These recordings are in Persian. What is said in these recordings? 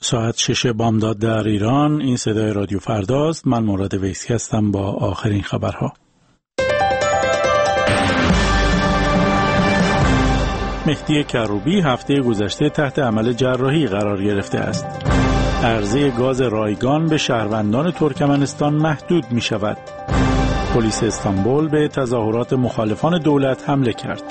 ساعت 6 بامداد در ایران. این صدای رادیو فرداست. من مراد ویسی هستم با آخرین خبرها. مهدی کروبی هفته گذشته تحت عمل جراحی قرار گرفته است. عرضه گاز رایگان به شهروندان ترکمنستان محدود می شود. پلیس استانبول به تظاهرات مخالفان دولت حمله کرد.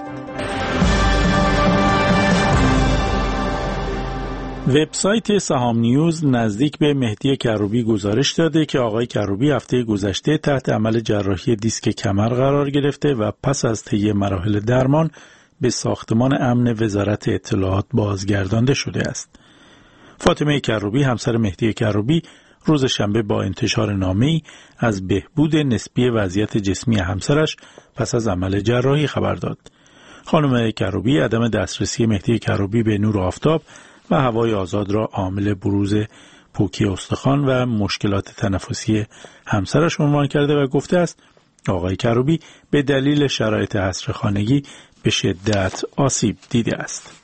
وبسایت سهام نیوز نزدیک به مهدی کروبی گزارش داده که آقای کروبی هفته گذشته تحت عمل جراحی دیسک کمر قرار گرفته و پس از طی مراحل درمان به ساختمان امن وزارت اطلاعات بازگردانده شده است. فاطمه کروبی همسر مهدی کروبی روز شنبه با انتشار نامه‌ای از بهبود نسبی وضعیت جسمی همسرش پس از عمل جراحی خبر داد. خانم کروبی عدم دسترسی مهدی کروبی به نور آفتاب و هوای آزاد را عامل بروز پوکی استخوان و مشکلات تنفسی همسرش عنوان کرده و گفته است آقای کروبی به دلیل شرایط حصر خانگی به شدت آسیب دیده است.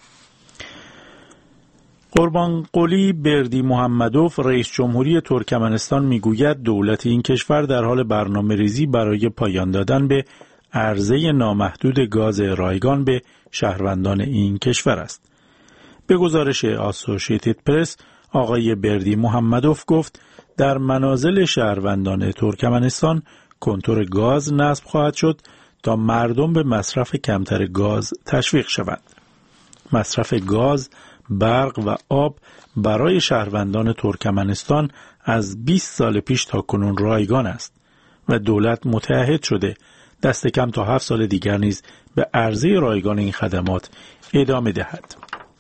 قربانقلی بردی محمدوف رئیس جمهوری ترکمنستان میگوید دولت این کشور در حال برنامه‌ریزی برای پایان دادن به عرضه نامحدود گاز رایگان به شهروندان این کشور است. به گزارش آسوشیتد پرس، آقای بردی محمدوف گفت در منازل شهروندان ترکمنستان کنتور گاز نصب خواهد شد تا مردم به مصرف کمتر گاز تشویق شوند. مصرف گاز، برق و آب برای شهروندان ترکمنستان از 20 سال پیش تا کنون رایگان است و دولت متعهد شده دست کم تا 7 سال دیگر نیز به عرضه رایگان این خدمات ادامه دهد.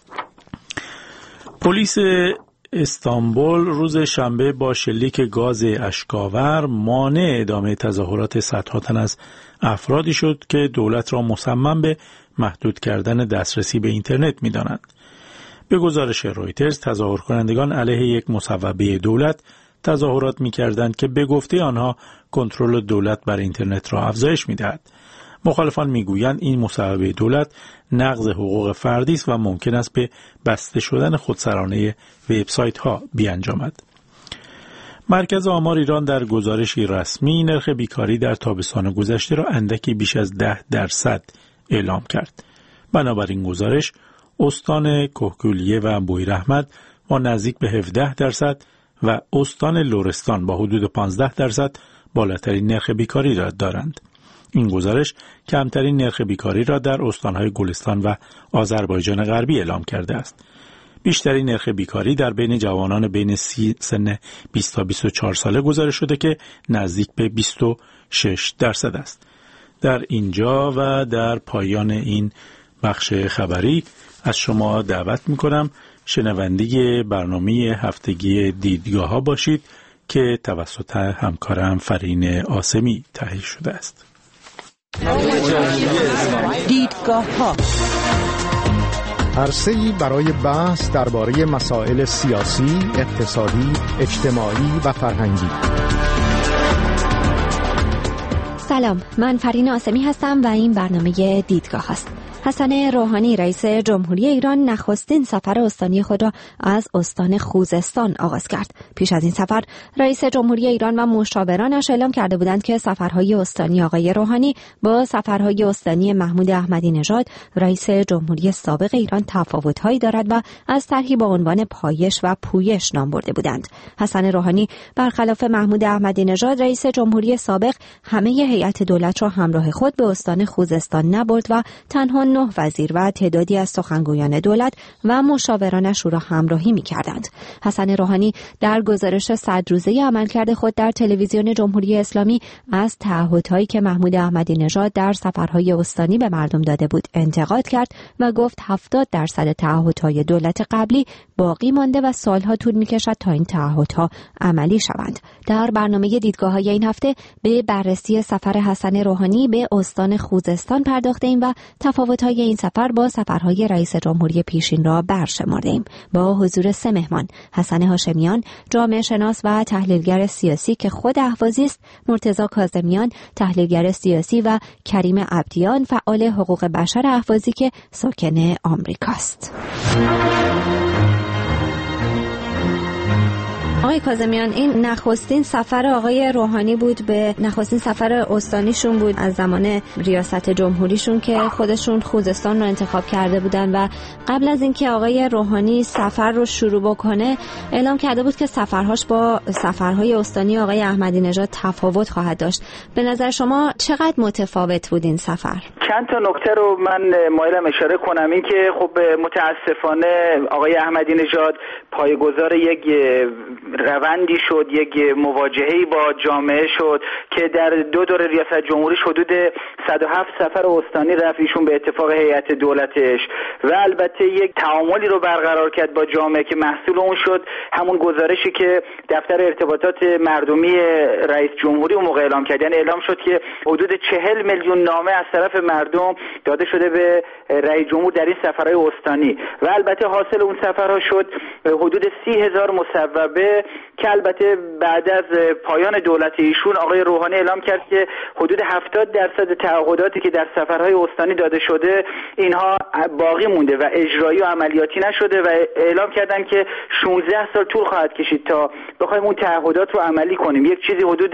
پلیس استانبول روز شنبه با شلیک گاز اشک‌آور مانع ادامه تظاهرات صدها تن از افرادی شد که دولت را مصمم به محدود کردن دسترسی به اینترنت می‌دانند. به گزارش رویترز تظاهر کنندگان علیه یک مصوبه دولت تظاهرات می‌کردند که به گفته آنها کنترل دولت بر اینترنت را افزایش می‌دهد. مخالفان میگویند این مصوبه دولت نقض حقوق فردی است و ممکن است به بسته شدن خودسرانه وبسایت‌ها بیانجامد. مرکز آمار ایران در گزارشی رسمی نرخ بیکاری در تابستان گذشته را اندکی بیش از 10% اعلام کرد. بنابراین گزارش استان کهگیلویه و بویراحمد با نزدیک به 17% و استان لرستان با حدود 15% بالاترین نرخ بیکاری را دارند. این گزارش کمترین نرخ بیکاری را در استانهای گلستان و آذربایجان غربی اعلام کرده است. بیشترین نرخ بیکاری در بین جوانان بین سن 20 تا 24 ساله گزارش شده که نزدیک به 26% است. در اینجا و در پایان این بخش خبری از شما دعوت می‌کنم شنونده برنامه هفتگی دیدگاه ها باشید که توسط همکارم فرین آسمی تهیه شده است. دیدگاه ها عرصه‌ای برای بحث درباره مسائل سیاسی، اقتصادی، اجتماعی و فرهنگی. سلام، من فرین آسمی هستم و این برنامه دیدگاه هست. حسن روحانی رئیس جمهوری ایران نخستین سفر استانی خود را از استان خوزستان آغاز کرد. پیش از این سفر رئیس جمهوری ایران و مشاورانش اعلام کرده بودند که سفرهای استانی آقای روحانی با سفرهای استانی محمود احمدی نژاد رئیس جمهوری سابق ایران تفاوت‌هایی دارد و از طرحی با عنوان پایش و پویش نام برده بودند. حسن روحانی برخلاف محمود احمدی نژاد رئیس جمهوری سابق همه هیئت دولت را همراه خود به استان خوزستان نبرد و تنها 9 وزیر و تعدادی از سخنگویان دولت و مشاورانش او را همراهی می‌کردند. حسن روحانی در گزارش 100 روزه عملکرد خود در تلویزیون جمهوری اسلامی از تعهدهایی که محمود احمدی نژاد در سفرهای استانی به مردم داده بود انتقاد کرد و گفت 70% تعهدهای دولت قبلی باقی مانده و سالها طول می‌کشد تا این تعهدها عملی شوند. در برنامه دیدگاه‌های این هفته به بررسی سفر حسن روحانی به استان خوزستان پرداخته‌ایم و تفاوت‌های این سفر با سفرهای رئیس جمهوری پیشین را برشمرده‌ایم. با حضور 3 مهمان: حسن هاشمیان، جامعه شناس و تحلیلگر سیاسی که خود اهوازی است، مرتضی کاظمیان، تحلیلگر سیاسی و کریم عبدیان، فعال حقوق بشر اهوازی که ساکن آمریکاست. آقای کاظمیان، این نخستین سفر آقای روحانی بود به نخستین سفر استانیشون بود از زمان ریاست جمهوریشون که خودشون خوزستان رو انتخاب کرده بودن و قبل از اینکه آقای روحانی سفر رو شروع بکنه اعلام کرده بود که سفرهاش با سفرهای استانی آقای احمدی نژاد تفاوت خواهد داشت. به نظر شما چقدر متفاوت بود این سفر؟ چند تا نکته رو من مایلم اشاره کنم. این که خب متاسفانه آقای احمدی نژاد پایه‌گذار یک روندی شد، یک مواجهه‌ای با جامعه شد که در 2 دوره ریاست جمهوری حدود 107 سفر استانی رفت ایشون به اتفاق هیئت دولتش و البته یک تعاملی رو برقرار کرد با جامعه که محصول اون شد همون گزارشی که دفتر ارتباطات مردمی رئیس جمهوری اون موقع اعلام کرد. یعنی اعلام شد که حدود 40 میلیون نامه از طرف مردم داده شده به رئیس جمهور در این سفرهای استانی و البته حاصل اون سفرها شد حدود 30,000 مصوبه که البته بعد از پایان دولت ایشون آقای روحانی اعلام کرد که حدود 70% تعهداتی که در سفرهای استانی داده شده اینها باقی مونده و اجرایی و عملیاتی نشده و اعلام کردن که 16 سال طول خواهد کشید تا بخوایم اون تعهدات رو عملی کنیم. یک چیزی حدود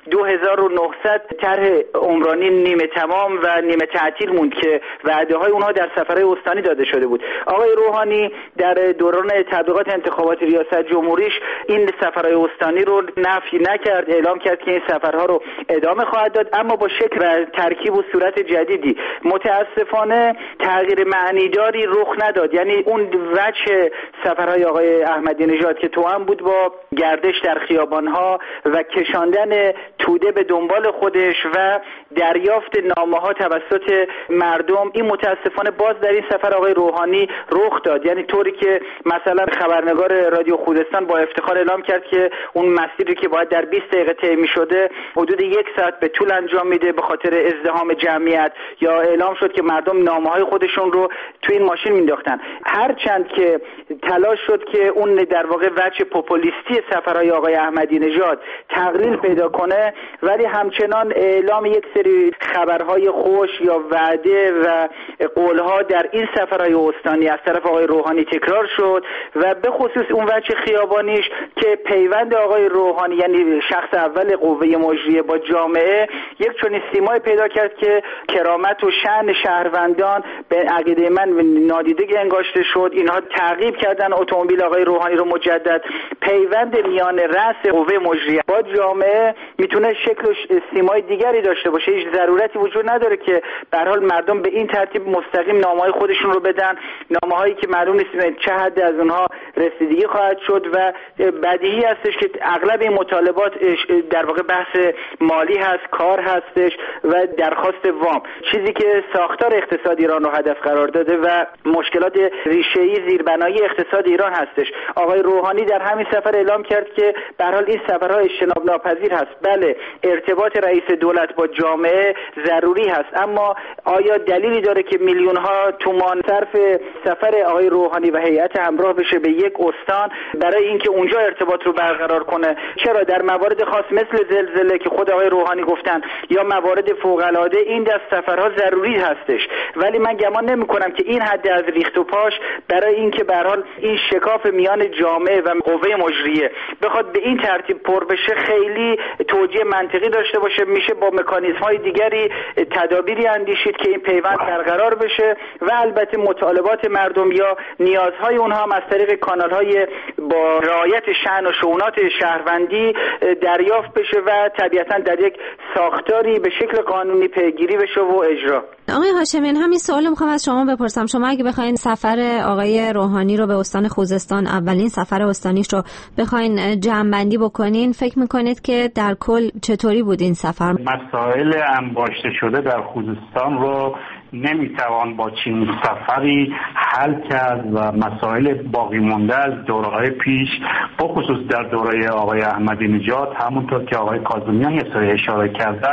2900 طرح عمرانی نیمه تمام و نیمه تعطیل موند که وعده های اونها در سفرهای استانی داده شده بود. آقای روحانی در دوران تبلیغات انتخابات ریاست جمهوریش این سفرهای استانی رو نفی نکرد، اعلام کرد که این سفرها رو ادامه خواهد داد اما با شکل و ترکیب و صورت جدیدی. متاسفانه تغییر معنیداری رخ نداد. یعنی اون وجه سفرهای آقای احمدی نژاد که توأم بود با گردش در خیابانها و کشاندن توده به دنبال خودش و دریافت نامه‌ها توسط مردم، این متاسفانه باز در این سفر آقای روحانی رخ داد. یعنی طوری که مثلا خبرنگار رادیو خوزستان با افتخار اعلام کرد که اون مسیری که باید در 20 دقیقه طی می‌شده حدود 1 ساعت به طول انجام میده به خاطر ازدحام جمعیت، یا اعلام شد که مردم نامه‌های خودشون رو تو این ماشین مینداختن. هرچند که تلاش شد که اون در واقع وجه پوپولیستی سفرهای آقای احمدی نژاد تقلیل پیدا کنه، ولی همچنان اعلام یک سری خبرهای خوش یا وعده و قولها در این سفرهای استانی از طرف آقای روحانی تکرار شد و به خصوص اون وجه خیابانیش که پیوند آقای روحانی یعنی شخص اول قوه مجریه با جامعه یک چنین سیمای پیدا کرد که کرامت و شأن شهروندان به عقیده من نادیده انگاشته شد. اینها تعقیب کردن اتومبیل آقای روحانی رو مجدد. پیوند میان رأس قوه مجریه با جامعه میتونه شکل و سیمای دیگری داشته باشه. هیچ ضرورتی وجود نداره که به هر حال مردم به این ترتیب مستقیم نامه‌های خودشون رو بدن، نامه‌هایی که معلوم نیست چه حد از اونها رسیدگی خواهد شد و بدیهی هستش که اغلب این مطالبات در واقع بحث مالی هست، کار هستش و درخواست وام، چیزی که ساختار اقتصاد ایران رو هدف قرار داده و مشکلات ریشه‌ای زیربنایی اقتصاد ایران هستش. آقای روحانی در همین سفر اعلام کرد که به هر حال این سفرها اجتناب ناپذیر هست. بله، ارتباط رئیس دولت با جامعه ضروری هست، اما آیا دلیلی داره که میلیون ها تومان صرف سفر آقای روحانی و هیئت همراه بشه به یک استان برای اینکه اونجا ارتباط رو برقرار کنه؟ چرا در موارد خاص مثل زلزله که خود آقای روحانی گفتن یا موارد فوق العاده این دست سفرها ضروری هستش، ولی من گمان نمی‌کنم که این حد از ریخت و پاش برای اینکه به هر حال این شکاف میان جامعه و قوه مجریه بخواد به این ترتیب پر بشه خیلی توجیه منطقی داشته باشه. میشه با مکانیزم‌های دیگری تدابیری اندیشید که این پیوند برقرار بشه و البته مطالبات مردم یا نیازهای اونها هم از طریق کانال‌های با رعایت شأن و شؤونات شهروندی دریافت بشه و طبیعتاً در یک ساختاری به شکل قانونی پیگیری بشه و اجرا. آقای هاشمیان، همین سوال میخوام از شما بپرسم. شما اگه بخواین سفر آقای روحانی رو به استان خوزستان، اولین سفر استانیش رو بخواین جمع‌بندی بکنین، فکر میکنید که در کل چطوری بود این سفر؟ مسائل انباشته شده در خوزستان رو نمیتوان با چنین سفری حل کرد و مسائل باقی مونده از دوره‌های پیش، بخصوص در دوره آقای احمدی نژاد، همونطور که آقای کاظمیان اشاره کردن،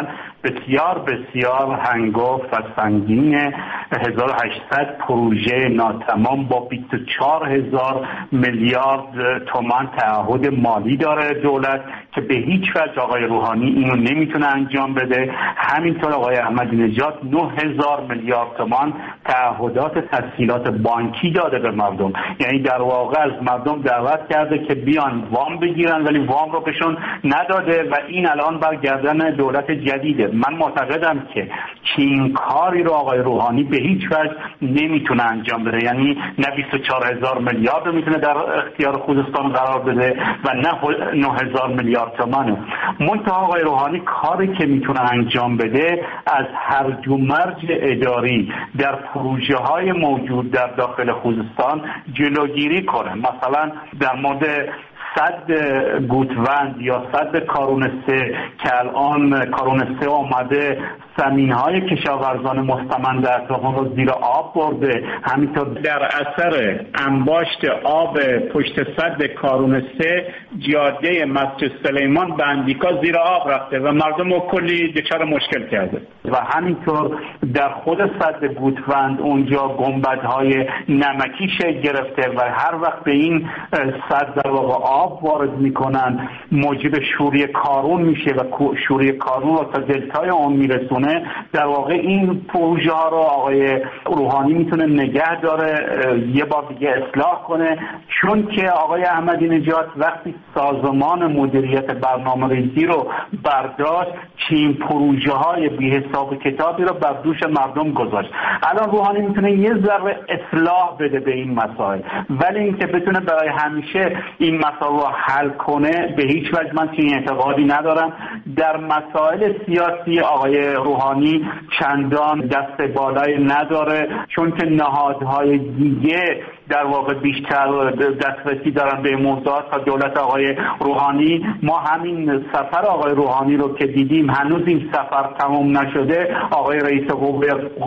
بسیار بسیار هنگفت و سنگین. 1800 پروژه ناتمام با 24,000 میلیارد تومان تعهد مالی داره دولت که به هیچ وجه آقای روحانی اینو نمیتونه انجام بده. همینطور آقای احمدی نژاد 9,000 میلیارد تومان تعهدات تسهیلات بانکی داده به مردم، یعنی در واقع از مردم دعوت کرده که بیان وام بگیرن ولی وام رو بهشون نداده و این الان برگردن دولت جدیده. من معتقدم که این کاری رو آقای روحانی به هیچ وجه نمیتونه انجام بده، یعنی نه 24,000 میلیارد رو میتونه در اختیار خوزستان قرار بده و نه 9,000 میلیارد تومانه. منتها آقای روحانی کاری که میتونه انجام بده از هرج و مرج اداری در پروژه های موجود در داخل خوزستان جلوگیری کنه. مثلا در مورد سد گوتوند یا سد کارون 3 که الان کارون 3 آمده زمین‌های کشاورزان مستمند در اطراف رو زیر آب برده، همینطور در اثر انباشت آب پشت سد کارون 3 جاده مسجد سلیمان به اندیکا زیر آب رفته و مردم رو کلی دچار مشکل کرده و همینطور در خود سد گوتوند اونجا گنبدهای نمکی شکل گرفته و هر وقت به این سد در واقع آب وارد میکنن موجب شوری کارون میشه و شوری کارون رو تا دلتای اون میرسونه. در واقع این پروژه ها رو آقای روحانی میتونه نگه داره، یه بار دیگه اصلاح کنه، چون که آقای احمدی نژاد وقتی سازمان مدیریت برنامه‌ریزی رو برداشت چین پروژه های بی حساب کتابی رو بر دوش مردم گذاشت. الان روحانی میتونه یه ذره اصلاح بده به این مسائل، ولی اینکه بتونه برای همیشه این مسائل رو حل کنه به هیچ وجه من چنین اعتقادی ندارم. در مسائل سیاسی آقای روحانی چندان دست بالای نداره، چون که نهادهای دیگه در واقع بیشتر دسترسی دارن به موضوعات تا دولت آقای روحانی. ما همین سفر آقای روحانی رو که دیدیم هنوز این سفر تمام نشده، آقای رئیس قوه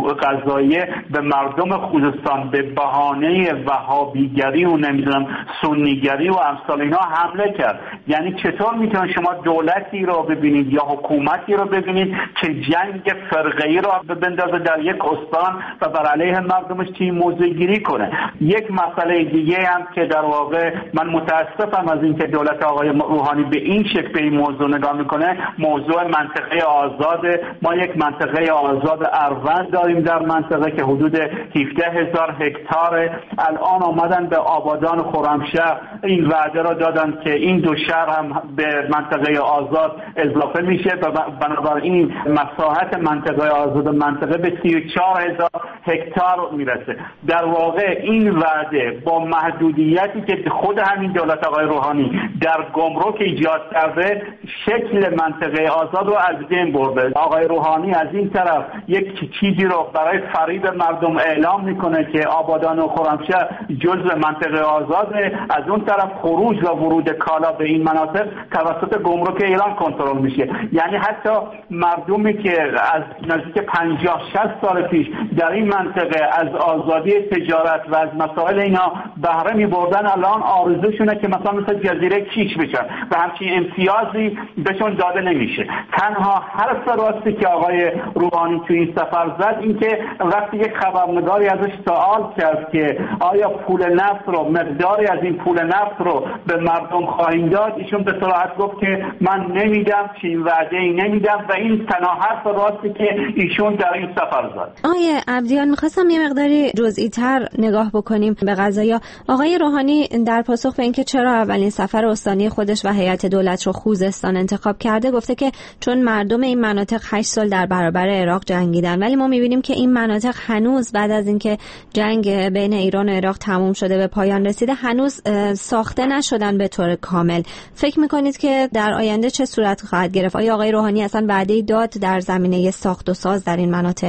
قضاییه به مردم خوزستان به بهانه وهابیگری و نمیدونم سنیگری و امثال اینا حمله کرد. یعنی چطور میتونن شما دولتی رو ببینید یا حکومتی رو ببینید که جنگ فرقه‌ای رو بندازه در یک استان و بر علیه مردمش چی موضع گیری کنه. یک مسئله دیگه هم که در واقع من متاسفم از اینکه دولت آقای روحانی به این شکل به این موضوع نگاه میکنه، موضوع منطقه آزاده. ما یک منطقه آزاد اروند داریم در منطقه که حدود 17,000 هکتار. الان آمدن به آبادان خرمشهر این وعده را دادن که این دو شهر هم به منطقه آزاد اضافه میشه و بنابراین مساحت منطقه آزاد منطقه به 34,000 هکتار میرسه. در واقع این وعده با محدودیتی که خود همین دولت آقای روحانی در گمرک ایجاد کرده شکل منطقه آزاد رو از بین برده. آقای روحانی از این طرف یک چیزی رو برای فریب مردم اعلام میکنه که آبادان و خرمشهر جزء منطقه آزاده، از اون طرف خروج و ورود کالا به این مناطق توسط گمرک ایران کنترل میشه. یعنی حتی مردمی که از نزدیک 50-60 سال پیش در این منطقه از آزادی تجارت و از مسائل اینا بهره می‌بردن الان آرزوشونه که مثلا مثل جزیره کیش بشن و همچین امتیازی بهشون داده نمیشه. تنها حرف راستی که آقای روحانی توی این سفر زد این که وقتی یک خبرنگاری ازش سوال کرد که آیا پول نفت رو مقداری از این پول نفت رو به مردم خواهیم داد، ایشون به صراحت گفت که من نمیدم، چنین وعده‌ای نمیدم و این تنها حرف راستی که ایشون در این سفر زد. آقای عبدیان می‌خواستم یه مقداری جزئی تر نگاه بکنیم به قضایا. آقای روحانی در پاسخ به اینکه چرا اولین سفر استانی خودش و هیئت دولت رو خوزستان انتخاب کرده گفته که چون مردم این مناطق 8 سال در برابر عراق جنگیدن، ولی ما می‌بینیم که این مناطق هنوز بعد از اینکه جنگ بین ایران و عراق تموم شده به پایان رسیده هنوز ساخته نشدن به طور کامل. فکر می‌کنید که در آینده چه صورت خواهد گرفت؟ آیا آقای روحانی اصلا وعده‌ای داد در زمینه ساخت و ساز در این مناطق؟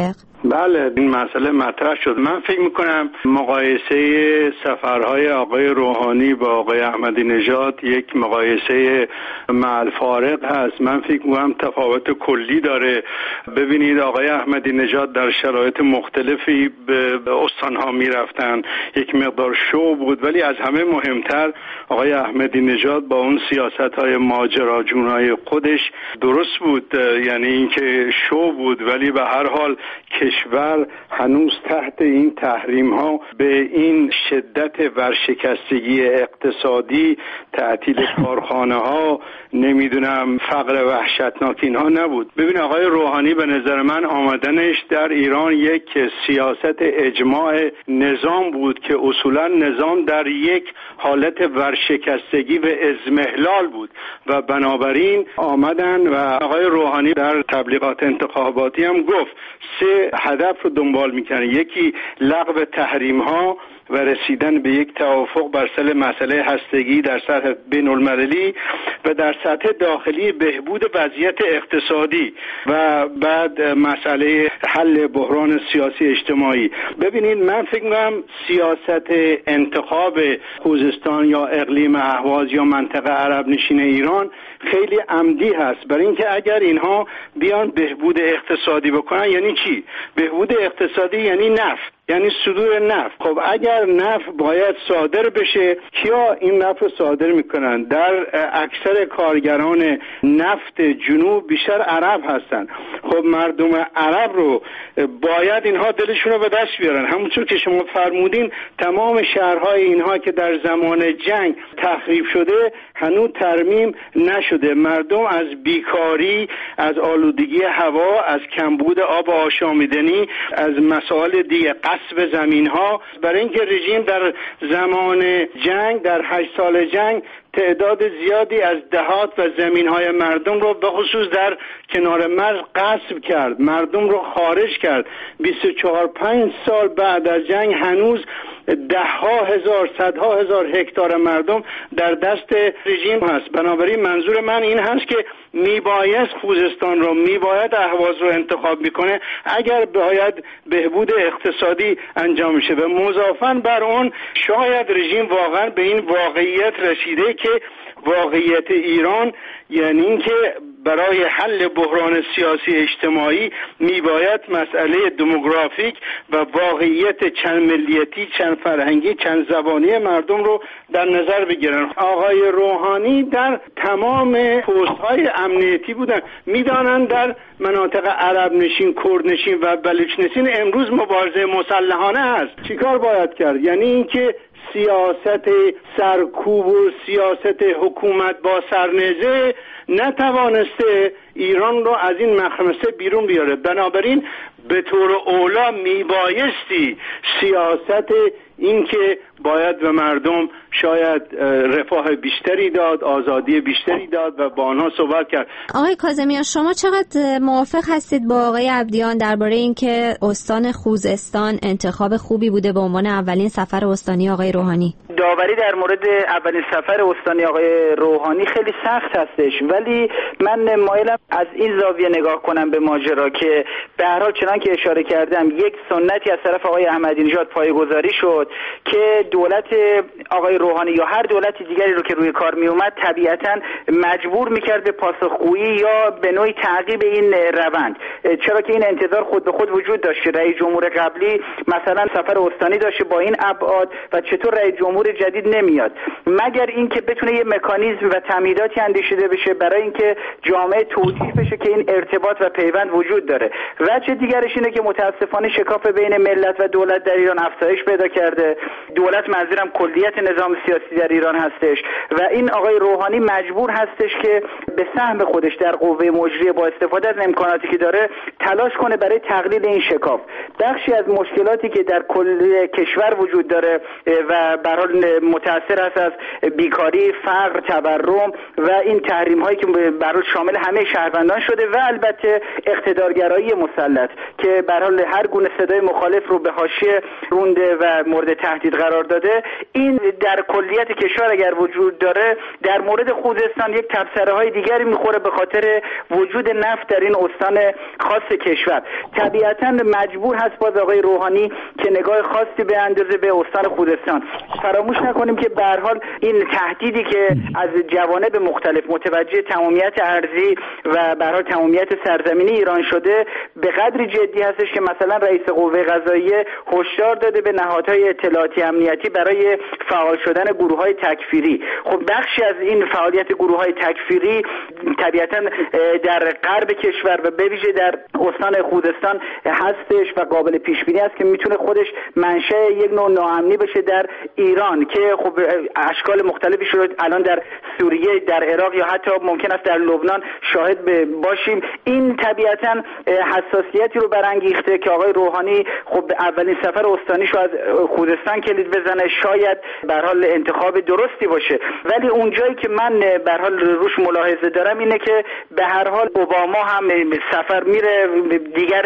بله، این مسئله مطرح شد. من فکر میکنم مقایسه سفرهای آقای روحانی با آقای احمدی نژاد یک مقایسه مع الفارق هست. من فکر میکنم تفاوت کلی داره. ببینید آقای احمدی نژاد در شرایط مختلفی به استانها میرفتن، یک مقدار شو بود، ولی از همه مهمتر آقای احمدی نژاد با اون سیاست‌های ماجراجویانه خودش درست بود، یعنی اینکه شو بود، ولی به هر حال کشور هنوز تحت این تحریم ها به این شدت ورشکستگی اقتصادی، تعطیل کارخانه ها، نمیدونم فقر وحشتناک اینها نبود. ببین آقای روحانی به نظر من آمدنش در ایران یک سیاست اجماع نظام بود که اصولا نظام در یک حالت ورشکستگی و اضمحلال بود و بنابراین آمدن و آقای روحانی در تبلیغات انتخاباتی هم گفت 3 هدف رو دنبال میکنه. یکی لغو تحریم ها و رسیدن به یک توافق بر سر مسئله هستگی در سطح بین المللی و در سطح داخلی بهبود وضعیت اقتصادی و بعد مسئله حل بحران سیاسی اجتماعی. ببینید من فکر می‌کنم سیاست انتخاب خوزستان یا اقلیم اهواز یا منطقه عرب نشین ایران خیلی عمدی هست، برای اینکه اگر اینها بیان بهبود اقتصادی بکنن یعنی چی؟ بهبود اقتصادی یعنی نفت، یعنی صدور نفت. خب اگر نفت باید صادر بشه، کیا این نفت رو صادر میکنن؟ در اکثر کارگران نفت جنوب بیشتر عرب هستن. خب مردم عرب رو باید اینها دلشون رو به دست بیارن. همونطور که شما فرمودین تمام شهرهای اینها که در زمان جنگ تخریب شده هنوز ترمیم نشده. مردم از بیکاری، از آلودگی هوا، از کمبود آب آشامیدنی، از مسائل دیگه، غصب زمین‌ها، برای اینکه رژیم در زمان جنگ، در 8 سال جنگ تعداد زیادی از دهات و زمین‌های مردم رو به خصوص در کنار مرز غصب کرد، مردم رو خارج کرد. 24-5 سال بعد از جنگ هنوز 10,000 صدها هزار هکتار مردم در دست رژیم هست. بنابراین منظور من این هست که میباید خوزستان رو، میباید اهواز رو انتخاب میکنه اگر باید بهبود اقتصادی انجام میشه و مضافاً بر اون شاید رژیم واقعا به این واقعیت رسیده که واقعیت ایران یعنی این که برای حل بحران سیاسی اجتماعی میباید مسئله دموگرافیک و واقعیت چند ملیتی، چند فرهنگی، چند زبانی مردم رو در نظر بگیرن. آقای روحانی در تمام پست‌های امنیتی بودن، میدانن در مناطق عرب نشین، کرد نشین و بلوچ نشین امروز مبارزه مسلحانه هست. چیکار باید کرد؟ یعنی اینکه سیاست سرکوب و سیاست حکومت با سرنیزه نتوانسته ایران رو از این مخمسه بیرون بیاره. بنابراین به طور اولا میبایستی سیاست این که باید به مردم شاید رفاه بیشتری داد، آزادی بیشتری داد و با آنها صحبت کرد. آقای کاظمیان شما چقدر موافق هستید با آقای عبدیان درباره اینکه استان خوزستان انتخاب خوبی بوده به عنوان اولین سفر استانی آقای روحانی؟ داوری در مورد اولین سفر استانی آقای روحانی خیلی سخت هستش، ولی من مایلم از این زاویه نگاه کنم به ماجرا که به هر حال چنان که اشاره کردم یک سنتی از طرف آقای احمدی نژاد پایه‌گذاری شد که دولت آقای روحانی یا هر دولت دیگری رو که روی کار می اومد طبیعتاً مجبور میکرد به پاسخگویی یا به نوعی تعقیب این روند، چرا که این انتظار خود به خود وجود داشت که رئیس جمهور قبلی مثلا سفر استانی داشته با این ابعاد و چطور رئیس جمهور جدید نمیاد، مگر اینکه بتونه یه مکانیزم و تمهیداتی اندیشیده بشه برای اینکه جامعه توضیح بشه که این ارتباط و پیوند وجود داره. وجه دیگرش اینه که متاسفانه شکاف بین ملت و دولت در ایران افزایش پیدا کرده. دولت منظورم کلیت نظام سیاسی در ایران هستش و این آقای روحانی مجبور هستش که به سهم خودش در قوه مجریه با استفاده از امکاناتی که داره تلاش کنه برای تقلیل این شکاف. بخشی از مشکلاتی که در کل کشور وجود داره و به هر حال متأثر است از بیکاری، فقر، تورم و این تحریم هایی که به هر حال شامل همه شهروندان شده و البته اقتدارگرایی مسلط که به هر حال هر گونه صدای مخالف رو به حاشیه رونده و مورد تهدید قرار داده، این در کلیت کشور اگر وجود داره در مورد خوزستان یک تبصره های دیگری میخوره به خاطر وجود نفت در این استان خاص کشور. طبیعتا مجبور هست باز آقای روحانی که نگاه خاصی به اندازه به استان خوزستان. فراموش نکنیم که به هر حال این تهدیدی که از جوانب مختلف متوجه تمامیت ارضی و به هر حال تمامیت سرزمینی ایران شده به قدری جدی هستش که مثلا رئیس قوه قضاییه هشدار داده به نهادهای اطلاعاتی امنیتی برای فعال شدن گروه‌های تکفیری. خب بخشی از این فعالیت گروه‌های تکفیری طبیعتاً در غرب کشور و به ویژه در استان خوزستان هستش و قابل پیش بینی است که میتونه خودش منشأ یک نوع ناامنی بشه در ایران که خب اشکال مختلفی شده الان در سوریه، در عراق یا حتی ممکن است در لبنان شاهد باشیم. این طبیعتاً حساسیتی رو برانگیخته که آقای روحانی خب اولین سفر استانیش رو از خوزستان کلید بزنه. شاید به هر حال انتخاب درستی باشه، ولی اونجایی که من به هر حال روش ملاحظه دارم اینه که به هر حال اوباما هم سفر میره، دیگر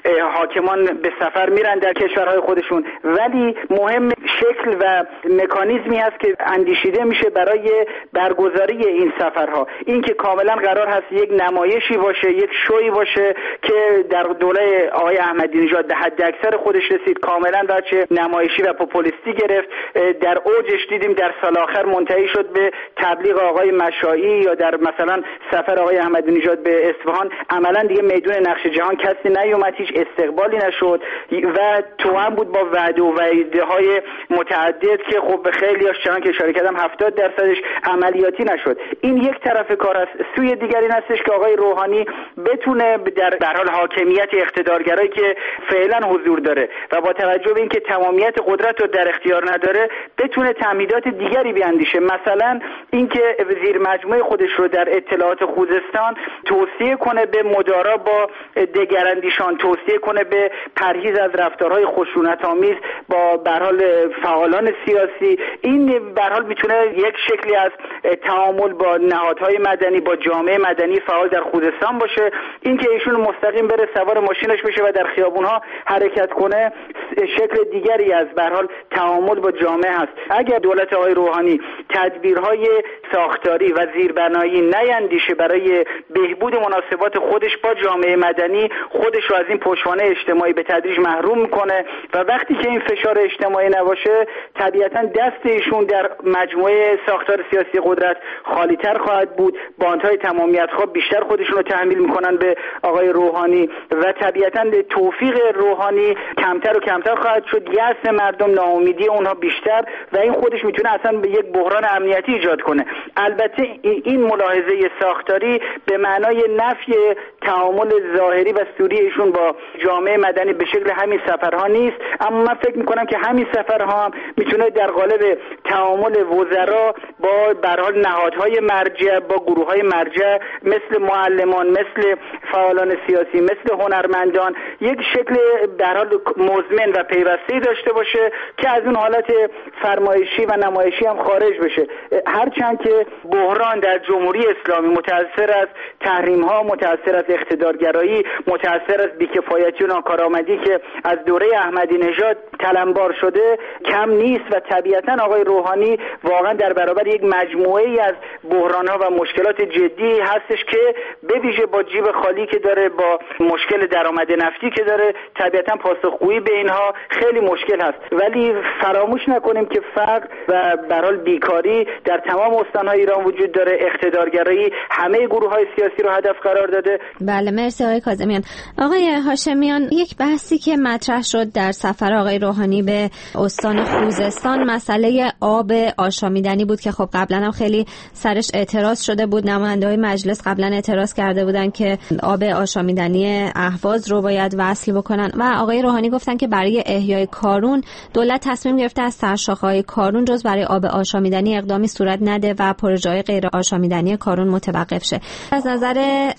حاکمان به سفر میرن در کشورهای خودشون، ولی مهم شکل و مکانیزمی هست که اندیشیده میشه برای برگزاری این سفرها. این که کاملا قرار هست یک نمایشی باشه، یک شوی باشه که در دوره آقای احمدی نژاد به حد اکثر خودش رسید، کاملا بچه نمایشی و پوپولیستی گرفت. در اوجش دیدیم در سال آخر منتهی شد به تبلیغ آقای مشایی یا در مثلا سفر آقای احمدی نژاد به اصفهان عملا دیگه میدون نقش جهان کسی نیومد، هیچ استقبالی نشد و توأم بود با وعده و وعیدهای متعدد که خب خیلی‌اش چنان که اشاره کردم 70% عملیاتی نشد. این یک طرف کار است. سوی دیگری این هستش که آقای روحانی بتونه در حال حاکمیت اقتدارگرایی که فعلا حضور داره و با توجه به اینکه تمامیت قدرت رو در اختیار نداره بتونه تمهیدات دیگری بیاندیشه. مثلا اینکه زیر مجموعه خودش رو در اطلاعات خوزستان توصیه کنه به مدارا با دگراندیشان، توصیه کنه به پرهیز از رفتارهای خشونت‌آمیز با به هر حال فعالان سیاسی. این به هر حال میتونه یک شکلی از تعامل با نهادهای مدنی، با جامعه مدنی فعال در خوزستان باشه. اینکه ایشون مستقیم بره سوار ماشینش بشه و در خیابون‌ها حرکت کنه شکل دیگری از به هر حال تعامل با جامعه هست. اگر دولت آقای روحانی تدبیرهای ساختاری و زیربنایی نیندیشه برای بهبود مناسبات خودش با جامعه مدنی، خودش رو از این پشتوانه اجتماعی به تدریج محروم میکنه و وقتی که این فشار اجتماعی نباشه طبیعتا دست ایشون در مجموعه ساختار سیاسی قدرت خالی‌تر خواهد بود. باندهای تمامیت‌خواه بیشتر خودشون رو تحمیل میکنن به آقای روحانی و طبیعتا توفیق روحانی کمتر و کمتر خواهد شد، یأس مردم، ناامیدی اونها بیشتر و این خودش میتونه اصلا به یک بحران امنیتی ایجاد کنه. البته این ملاحظه ساختاری به معنای نفی تعامل ظاهری و سوری ایشون با جامعه مدنی به شکل همین سفرها نیست، اما من فکر میکنم که همین سفرها هم میتونه در قالب تعامل وزرا با به هر حال نهادهای مرجع، با گروههای مرجع مثل معلمان، مثل فعالان سیاسی، مثل هنرمندان یک شکل به هر حال مزمن و پیوسته‌ای داشته باشه که از اون حالت فرمایشی و نمایشی هم خارج بشه. هرچند که بحران در جمهوری اسلامی متأثر از تحریم‌ها، متأثر از اقتدارگرایی، متأثر از بی‌کفایتی و ناکارآمدی که از دوره احمدی نژاد تلمبار شده کم نیست و طبیعتاً آقای روحانی واقعا در برابر یک مجموعه‌ای از بحران‌ها و مشکلات جدی هستش که به ویژه با جیب خالی که داره، با مشکل درآمد نفتی که داره، طبیعتاً پاسخگویی به اینها خیلی مشکل هست. ولی فراموش نکنیم که فقر و به هر حال بیکاری در تمام استان‌های ایران وجود داره. اقتدارگرایی همه گروه‌های سیاسی رو هدف قرار داده. بله، مرسی آقای کاظمیان. آقای هاشمیان، یک بحثی که مطرح شد در سفر آقای روحانی به استان خوزستان مسئله آب آشامیدنی بود که خب قبلا هم خیلی سرش اعتراض شده بود. نماینده‌های مجلس قبلا اعتراض کرده بودن که آب آشامیدنی اهواز رو باید وصل بکنن و آقای روحانی گفتن که برای احیای کارون دولت تصمیم گرفته از سرشاخه‌های کارون جز برای آب آشامیدنی اقدامی صورت نده و پروژه‌های غیر آشامیدنی کارون متوقف شه. از نظر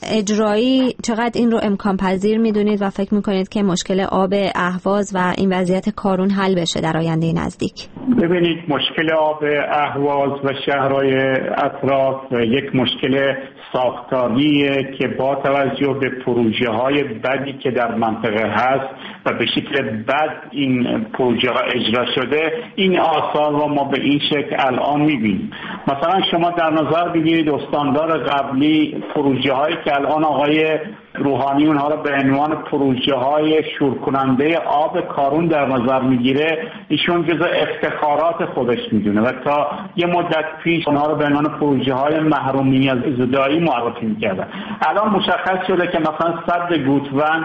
اجرایی چقدر این رو امکان پذیر میدونید و فکر میکنید که مشکل آب اهواز و این وضعیت کارون حل بشه در آینده نزدیک؟ ببینید، مشکل آب اهواز و و شهرهای اطراف یک مشکل ساختاریه که با توجه به پروژه های بدی که در منطقه هست و به شکل بد این پروژه ها اجرا شده، این آثار رو ما به این شکل الان میبینیم. مثلا شما در نظر بگیرید استاندار قبلی پروژه هایی که الان آقای روحانی اونها رو به عنوان پروژه های شورکننده آب کارون در نظر میگیره، ایشون جزء افتخارات خودش میدونه و تا یه مدت پیش اونها رو به عنوان پروژه های محرومیت زدایی معرفی میکردن. الان مشخص شده که مثلا سد گوتون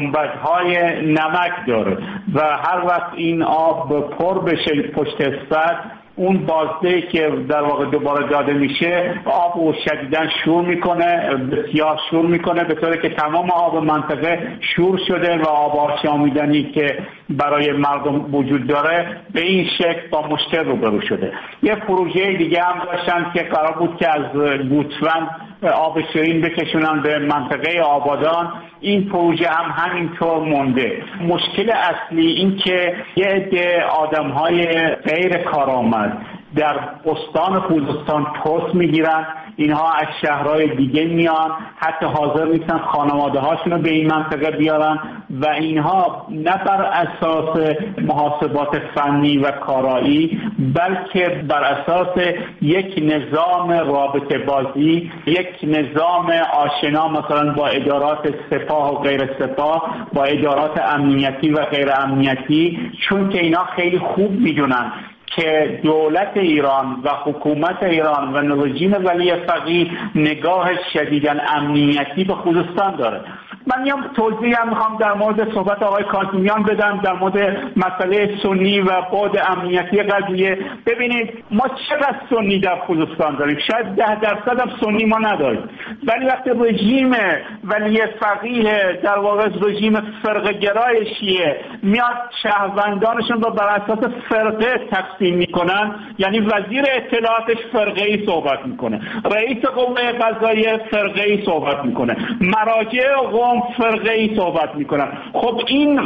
گنبدهای نمک داره و هر وقت این آب پر بشه پشت سد، اون بازده که در واقع دوباره داده میشه آب و شدیداً شور میکنه، بسیار شور میکنه، به طوری که تمام آب منطقه شور شده و آب آشامیدنی که برای مردم وجود داره به این شکل با مشکل روبرو شده. یه پروژه دیگه هم داشتن که قرار بود که از گوتون آب شیرین بکشونن به منطقه آبادان، این پروژه هم همینطور مونده. مشکل اصلی این که یه عده آدم‌های غیر کارآمد در استان خوزستان پست میگیرن، اینها از شهرهای دیگه میان، حتی حاضر نیستن خانواده هاشون رو به این منطقه بیارن و اینها نه بر اساس محاسبات فنی و کارایی بلکه بر اساس یک نظام رابطه بازی، یک نظام آشنا مثلا با ادارات سپاه و غیر سپاه، با ادارات امنیتی و غیر امنیتی، چون که اینا خیلی خوب میدونن که دولت ایران و حکومت ایران و رژیم ولی فقیه نگاه شدیداً امنیتی به خوزستان داره. من یه توضیح هم میخوام در مورد صحبت آقای کاظمیان بدم در مورد مسئله سنی و بعد امنیتی قضیه. ببینید ما چقدر سنی در خوزستان داریم، شاید 10% هم سنی ما نداریم، ولی وقتی رژیم ولی فقیه در واقع رژیم فرقه گرای شیعه میاد شهروندانشون رو بر اساس فرقه تقسیم میکنن، یعنی وزیر اطلاعاتش فرقه ای صحبت میکنه، رئیس قوه قضاییه فرقه ای صحبت میکنه، مراجع قوم فرقه ای صحبت میکنن. خب این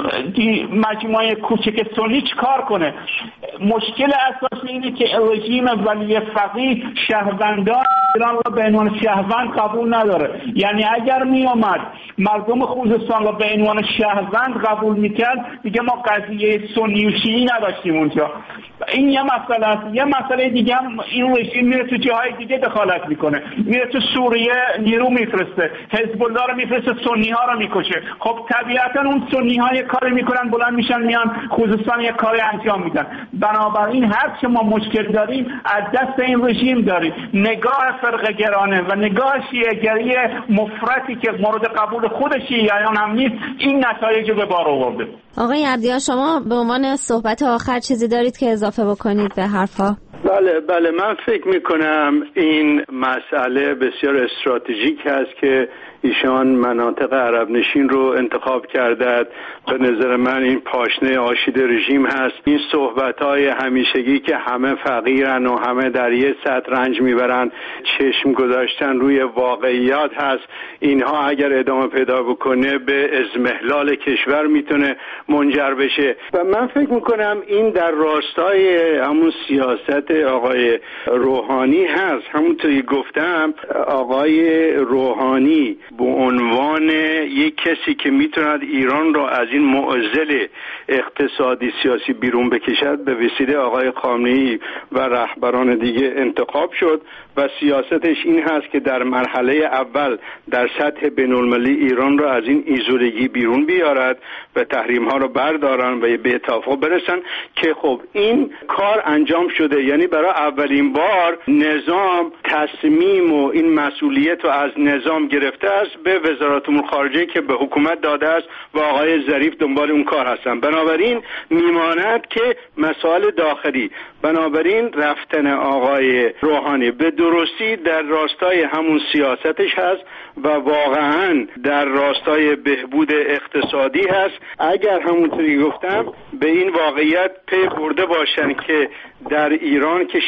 مجموعه کوچک سنی چی کار کنه؟ مشکل اساسی اینه که رژیم ولی فقیه شهروندان ایران را به عنوان شهروند قبول نداره. یعنی اگر می آمد مردم خوزستان را به عنوان شهروند قبول میکرد دیگه ما قضیه سنی و شیعی نداشتیم اونجا. این یه مسئله است. یه مسئله دیگه هم این رژیم میره تو جاهای دیگه دخالت میکنه، میره تو سوریه نیرو میفرسته، حزب الله رو میفرسته، سنی ها رو میکشه. خب طبیعتا اون سنی ها یه کاری میکنن، بلند میشن میان خوزستان یه کاری انجام میدن. بنابراین هر چه ما مشکل داریم از دست این رژیم داریم. نگاه فرقه گرانه و نگاه شیعه‌گری مفرطی که مورد قبول خود شیعیان هم نیست این نتایج به بار آورده. آقای عبدیان شما به عنوان صحبت آخر چیزی دارید که اضافه بکنید به حرفا؟ بله من فکر میکنم این مسئله بسیار استراتژیک هست که ایشان مناطق عرب نشین رو انتخاب کرده. به نظر من این پاشنه آشیل رژیم هست. این صحبت‌های همیشگی که همه فقیرن و همه در یه سطح رنج میبرن، چشم گذاشتن روی واقعیات هست. اینها اگر ادامه پیدا بکنه به اضمحلال کشور میتونه منجر بشه و من فکر میکنم این در راستای همون سیاست آقای روحانی هست. همونطوری گفتم آقای روحانی به عنوان یک کسی که میتواند ایران را از این معضل اقتصادی سیاسی بیرون بکشد به وسیله آقای خامنه‌ای و رهبران دیگه انتخاب شد و سیاستش این هست که در مرحله اول در سطح بین‌المللی ایران را از این ایزولگی بیرون بیارد و تحریم ها رو بردارن و به اتفاق برسن که خب این کار انجام شده. یعنی برای اولین بار نظام تصمیم و این مسئولیت رو از نظام گرفته است به وزارت امور خارجه که به حکومت داده است و آقای ظریف دنبال اون کار هستن. بنابراین میماند که مسائل داخلی، بنابراین رفتن آقای روحانی به درستی در راستای همون سیاستش هست و واقعا در راستای بهبود اقتصادی هست. اگر همونطوری گفتم به این واقعیت پی برده باشن که در ایران که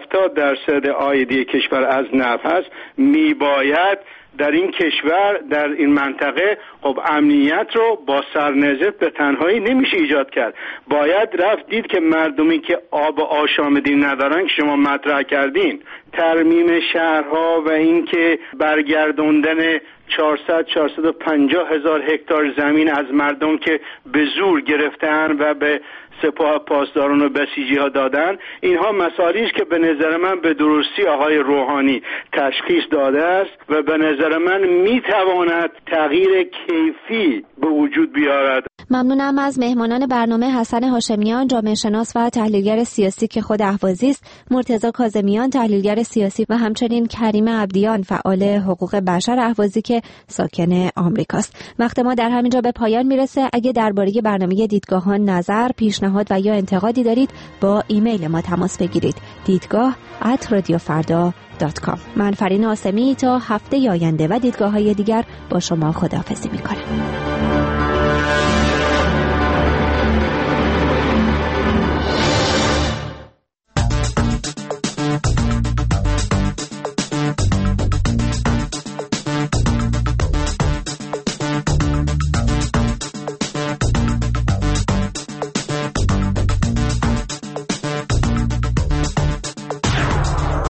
60-70% عایدی کشور از نفت هست، میباید در این کشور در این منطقه خب امنیت رو با سرنزد به تنهایی نمیشه ایجاد کرد. باید رفت دید که مردمی که آب آشامیدنی ندارن که شما مطرح کردین، ترمیم شهرها و اینکه برگردوندن 450 هزار هکتار زمین از مردم که به زور گرفتن و به سپاه پاسداران و بسیجی ها دادن، اینها مسائلی است که به نظر من به درستی آقای روحانی تشخیص داده است و به نظر من میتواند تغییر کیفی به وجود بیارد. ممنونم از مهمانان برنامه: حسن هاشمیان، جامعه شناس و تحلیلگر سیاسی که خود اهوازی است، مرتضی کاظمیان، تحلیلگر سیاسی، و همچنین کریم عبدیان، فعال حقوق بشر اهوازی که ساکن آمریکاست. وقت ما در همینجا به پایان میرسه. اگه درباره برنامه دیدگاهان نظر، پیشنهاد و یا انتقادی دارید با ایمیل ما تماس بگیرید: دیدگاه@radiofarda.com. من فرین آسمی تا هفته آینده و دیدگاه‌های دیگر با شما خداحافظی می‌کنم.